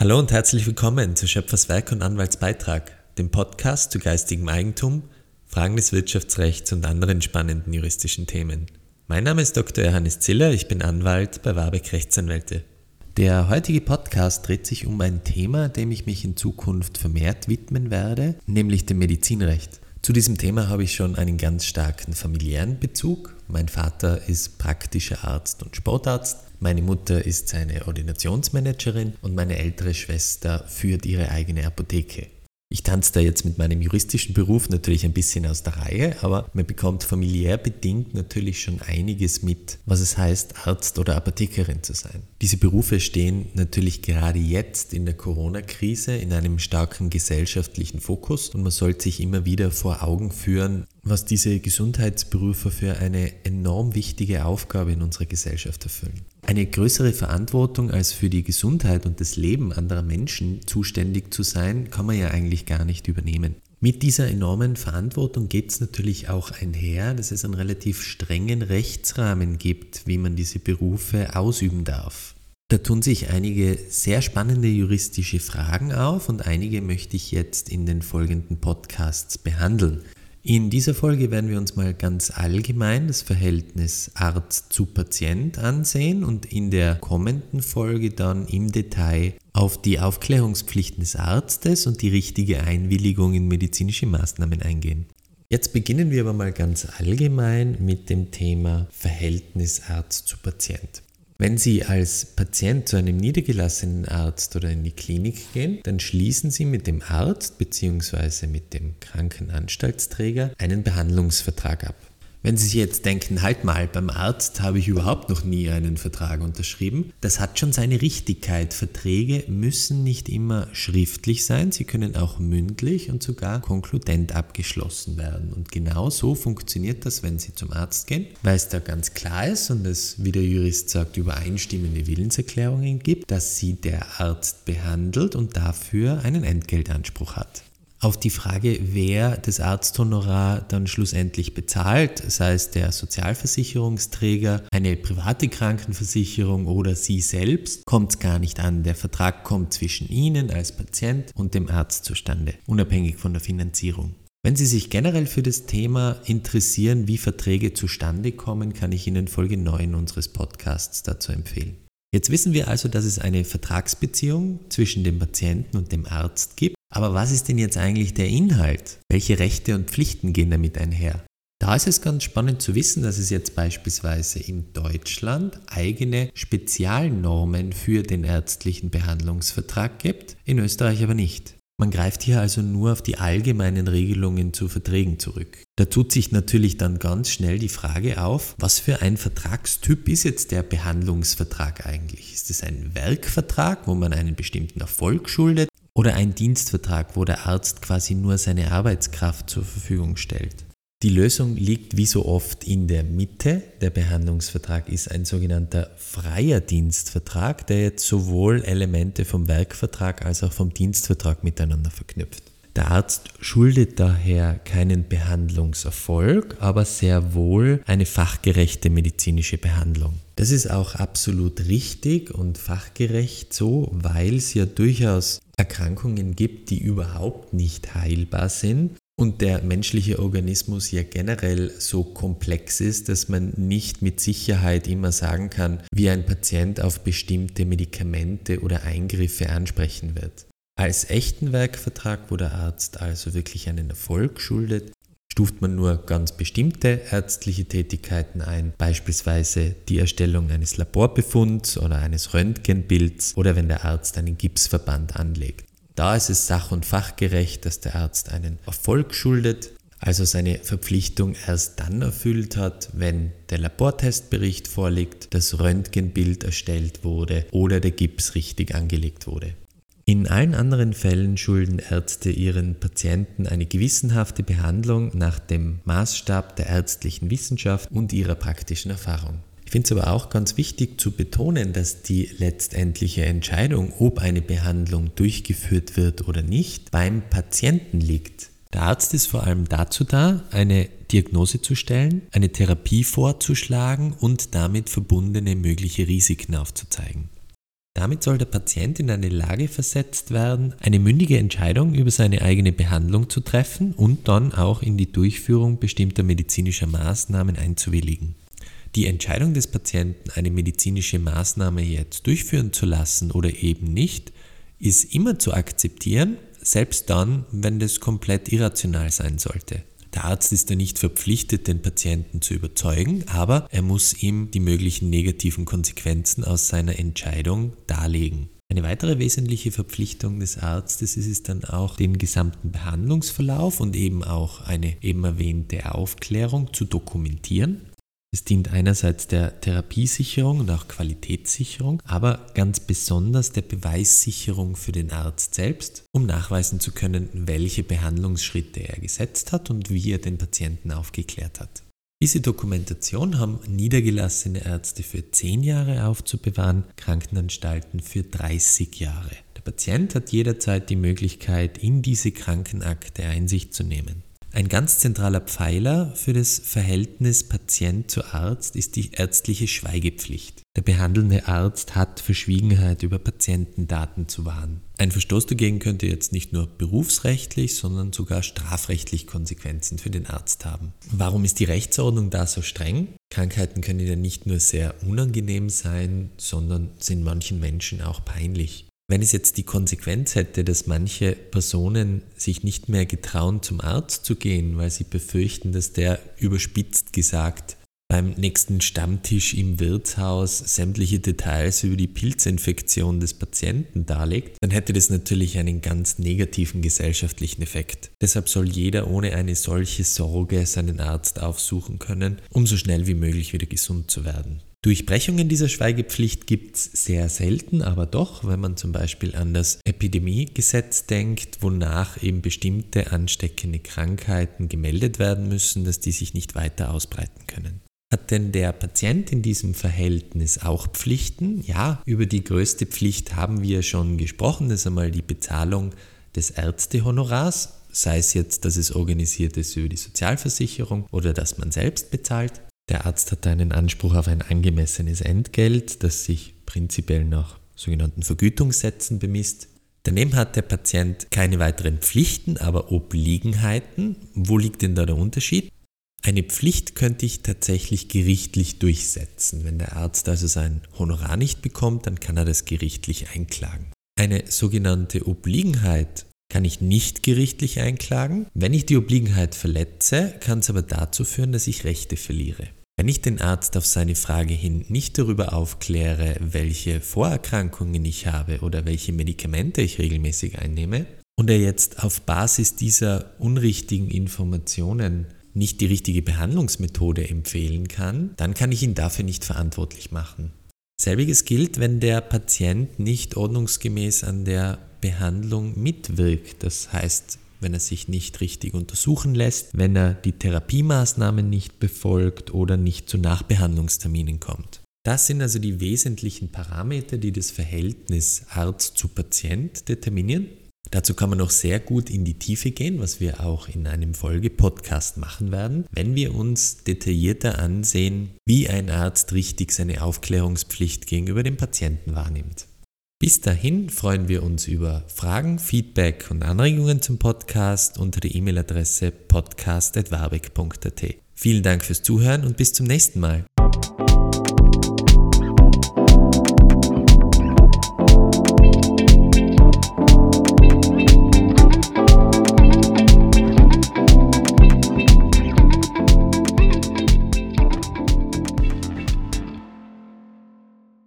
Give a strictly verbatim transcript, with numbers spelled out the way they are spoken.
Hallo und herzlich willkommen zu Schöpfers Werk und Anwaltsbeitrag, dem Podcast zu geistigem Eigentum, Fragen des Wirtschaftsrechts und anderen spannenden juristischen Themen. Mein Name ist Doktor Johannes Ziller, ich bin Anwalt bei Warbeck Rechtsanwälte. Der heutige Podcast dreht sich um ein Thema, dem ich mich in Zukunft vermehrt widmen werde, nämlich dem Medizinrecht. Zu diesem Thema habe ich schon einen ganz starken familiären Bezug. Mein Vater ist praktischer Arzt und Sportarzt, meine Mutter ist seine Ordinationsmanagerin und meine ältere Schwester führt ihre eigene Apotheke. Ich tanze da jetzt mit meinem juristischen Beruf natürlich ein bisschen aus der Reihe, aber man bekommt familiär bedingt natürlich schon einiges mit, was es heißt, Arzt oder Apothekerin zu sein. Diese Berufe stehen natürlich gerade jetzt in der Corona-Krise in einem starken gesellschaftlichen Fokus und man sollte sich immer wieder vor Augen führen, was diese Gesundheitsberufe für eine enorm wichtige Aufgabe in unserer Gesellschaft erfüllen. Eine größere Verantwortung als für die Gesundheit und das Leben anderer Menschen zuständig zu sein, kann man ja eigentlich gar nicht übernehmen. Mit dieser enormen Verantwortung geht es natürlich auch einher, dass es einen relativ strengen Rechtsrahmen gibt, wie man diese Berufe ausüben darf. Da tun sich einige sehr spannende juristische Fragen auf und einige möchte ich jetzt in den folgenden Podcasts behandeln. In dieser Folge werden wir uns mal ganz allgemein das Verhältnis Arzt zu Patient ansehen und in der kommenden Folge dann im Detail auf die Aufklärungspflichten des Arztes und die richtige Einwilligung in medizinische Maßnahmen eingehen. Jetzt beginnen wir aber mal ganz allgemein mit dem Thema Verhältnis Arzt zu Patient. Wenn Sie als Patient zu einem niedergelassenen Arzt oder in die Klinik gehen, dann schließen Sie mit dem Arzt bzw. mit dem Krankenanstaltsträger einen Behandlungsvertrag ab. Wenn Sie sich jetzt denken, halt mal, beim Arzt habe ich überhaupt noch nie einen Vertrag unterschrieben, das hat schon seine Richtigkeit. Verträge müssen nicht immer schriftlich sein, sie können auch mündlich und sogar konkludent abgeschlossen werden. Und genau so funktioniert das, wenn Sie zum Arzt gehen, weil es da ganz klar ist und es, wie der Jurist sagt, übereinstimmende Willenserklärungen gibt, dass Sie der Arzt behandelt und dafür einen Entgeltanspruch hat. Auf die Frage, wer das Arzthonorar dann schlussendlich bezahlt, sei es der Sozialversicherungsträger, eine private Krankenversicherung oder Sie selbst, kommt es gar nicht an. Der Vertrag kommt zwischen Ihnen als Patient und dem Arzt zustande, unabhängig von der Finanzierung. Wenn Sie sich generell für das Thema interessieren, wie Verträge zustande kommen, kann ich Ihnen Folge neun unseres Podcasts dazu empfehlen. Jetzt wissen wir also, dass es eine Vertragsbeziehung zwischen dem Patienten und dem Arzt gibt. Aber was ist denn jetzt eigentlich der Inhalt? Welche Rechte und Pflichten gehen damit einher? Da ist es ganz spannend zu wissen, dass es jetzt beispielsweise in Deutschland eigene Spezialnormen für den ärztlichen Behandlungsvertrag gibt, in Österreich aber nicht. Man greift hier also nur auf die allgemeinen Regelungen zu Verträgen zurück. Da tut sich natürlich dann ganz schnell die Frage auf, was für ein Vertragstyp ist jetzt der Behandlungsvertrag eigentlich? Ist es ein Werkvertrag, wo man einen bestimmten Erfolg schuldet, oder ein Dienstvertrag, wo der Arzt quasi nur seine Arbeitskraft zur Verfügung stellt? Die Lösung liegt wie so oft in der Mitte. Der Behandlungsvertrag ist ein sogenannter freier Dienstvertrag, der jetzt sowohl Elemente vom Werkvertrag als auch vom Dienstvertrag miteinander verknüpft. Der Arzt schuldet daher keinen Behandlungserfolg, aber sehr wohl eine fachgerechte medizinische Behandlung. Das ist auch absolut richtig und fachgerecht so, weil es ja durchaus Erkrankungen gibt, die überhaupt nicht heilbar sind und der menschliche Organismus ja generell so komplex ist, dass man nicht mit Sicherheit immer sagen kann, wie ein Patient auf bestimmte Medikamente oder Eingriffe ansprechen wird. Als echten Werkvertrag, wo der Arzt also wirklich einen Erfolg schuldet, stuft man nur ganz bestimmte ärztliche Tätigkeiten ein, beispielsweise die Erstellung eines Laborbefunds oder eines Röntgenbilds oder wenn der Arzt einen Gipsverband anlegt. Da ist es sach- und fachgerecht, dass der Arzt einen Erfolg schuldet, also seine Verpflichtung erst dann erfüllt hat, wenn der Labortestbericht vorliegt, das Röntgenbild erstellt wurde oder der Gips richtig angelegt wurde. In allen anderen Fällen schulden Ärzte ihren Patienten eine gewissenhafte Behandlung nach dem Maßstab der ärztlichen Wissenschaft und ihrer praktischen Erfahrung. Ich finde es aber auch ganz wichtig zu betonen, dass die letztendliche Entscheidung, ob eine Behandlung durchgeführt wird oder nicht, beim Patienten liegt. Der Arzt ist vor allem dazu da, eine Diagnose zu stellen, eine Therapie vorzuschlagen und damit verbundene mögliche Risiken aufzuzeigen. Damit soll der Patient in eine Lage versetzt werden, eine mündige Entscheidung über seine eigene Behandlung zu treffen und dann auch in die Durchführung bestimmter medizinischer Maßnahmen einzuwilligen. Die Entscheidung des Patienten, eine medizinische Maßnahme jetzt durchführen zu lassen oder eben nicht, ist immer zu akzeptieren, selbst dann, wenn das komplett irrational sein sollte. Der Arzt ist ja nicht verpflichtet, den Patienten zu überzeugen, aber er muss ihm die möglichen negativen Konsequenzen aus seiner Entscheidung darlegen. Eine weitere wesentliche Verpflichtung des Arztes ist es dann auch, den gesamten Behandlungsverlauf und eben auch eine eben erwähnte Aufklärung zu dokumentieren. Es dient einerseits der Therapiesicherung und auch Qualitätssicherung, aber ganz besonders der Beweissicherung für den Arzt selbst, um nachweisen zu können, welche Behandlungsschritte er gesetzt hat und wie er den Patienten aufgeklärt hat. Diese Dokumentation haben niedergelassene Ärzte für zehn Jahre aufzubewahren, Krankenanstalten für dreißig Jahre. Der Patient hat jederzeit die Möglichkeit, in diese Krankenakte Einsicht zu nehmen. Ein ganz zentraler Pfeiler für das Verhältnis Patient zu Arzt ist die ärztliche Schweigepflicht. Der behandelnde Arzt hat Verschwiegenheit über Patientendaten zu wahren. Ein Verstoß dagegen könnte jetzt nicht nur berufsrechtlich, sondern sogar strafrechtlich Konsequenzen für den Arzt haben. Warum ist die Rechtsordnung da so streng? Krankheiten können ja nicht nur sehr unangenehm sein, sondern sind manchen Menschen auch peinlich. Wenn es jetzt die Konsequenz hätte, dass manche Personen sich nicht mehr getrauen, zum Arzt zu gehen, weil sie befürchten, dass der, überspitzt gesagt, beim nächsten Stammtisch im Wirtshaus sämtliche Details über die Pilzinfektion des Patienten darlegt, dann hätte das natürlich einen ganz negativen gesellschaftlichen Effekt. Deshalb soll jeder ohne eine solche Sorge seinen Arzt aufsuchen können, um so schnell wie möglich wieder gesund zu werden. Durchbrechungen dieser Schweigepflicht gibt es sehr selten, aber doch, wenn man zum Beispiel an das Epidemiegesetz denkt, wonach eben bestimmte ansteckende Krankheiten gemeldet werden müssen, dass die sich nicht weiter ausbreiten können. Hat denn der Patient in diesem Verhältnis auch Pflichten? Ja, über die größte Pflicht haben wir schon gesprochen, das ist einmal die Bezahlung des Ärztehonorars, sei es jetzt, dass es organisiert ist über die Sozialversicherung oder dass man selbst bezahlt. Der Arzt hat einen Anspruch auf ein angemessenes Entgelt, das sich prinzipiell nach sogenannten Vergütungssätzen bemisst. Daneben hat der Patient keine weiteren Pflichten, aber Obliegenheiten. Wo liegt denn da der Unterschied? Eine Pflicht könnte ich tatsächlich gerichtlich durchsetzen. Wenn der Arzt also sein Honorar nicht bekommt, dann kann er das gerichtlich einklagen. Eine sogenannte Obliegenheit kann ich nicht gerichtlich einklagen. Wenn ich die Obliegenheit verletze, kann es aber dazu führen, dass ich Rechte verliere. Wenn ich den Arzt auf seine Frage hin nicht darüber aufkläre, welche Vorerkrankungen ich habe oder welche Medikamente ich regelmäßig einnehme und er jetzt auf Basis dieser unrichtigen Informationen nicht die richtige Behandlungsmethode empfehlen kann, dann kann ich ihn dafür nicht verantwortlich machen. Selbiges gilt, wenn der Patient nicht ordnungsgemäß an der Behandlung mitwirkt. Das heißt, wenn er sich nicht richtig untersuchen lässt, wenn er die Therapiemaßnahmen nicht befolgt oder nicht zu Nachbehandlungsterminen kommt. Das sind also die wesentlichen Parameter, die das Verhältnis Arzt zu Patient determinieren. Dazu kann man noch sehr gut in die Tiefe gehen, was wir auch in einem Folge-Podcast machen werden, wenn wir uns detaillierter ansehen, wie ein Arzt richtig seine Aufklärungspflicht gegenüber dem Patienten wahrnimmt. Bis dahin freuen wir uns über Fragen, Feedback und Anregungen zum Podcast unter der E-Mail-Adresse podcast at warbeck punkt at. Vielen Dank fürs Zuhören und bis zum nächsten Mal.